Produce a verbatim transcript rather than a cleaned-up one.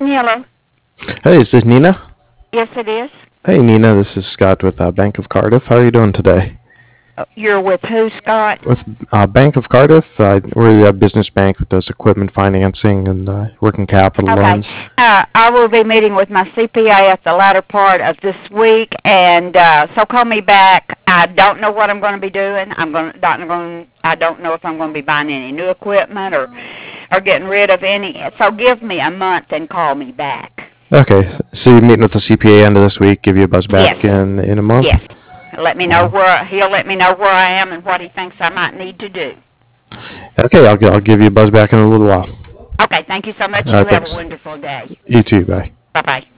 Hello. Hey, is this Nina? Yes, it is. Hey, Nina, this is Scott with uh, Bank of Cardiff. How are you doing today? Uh, You're with who, Scott? With uh, Bank of Cardiff, uh, we're a business bank that does equipment financing and uh, working capital Okay. loans. Uh, I will be meeting with my C P A at the latter part of this week, and uh, so call me back. I don't know what I'm going to be doing. I'm going. Not going. I don't know if I'm going to be buying any new equipment or or getting rid of any. So give me a month and call me back. Okay, so you're meeting with the C P A end of this week, give you a buzz Yes. back in, in a month? Yes. Let me know Uh, where he'll let me know where I am and what he thinks I might need to do. okay, I'll, I'll give you a buzz back in a little while. Okay. Thank you so much. All You right, have a thanks. wonderful day. You too, bye. Bye bye.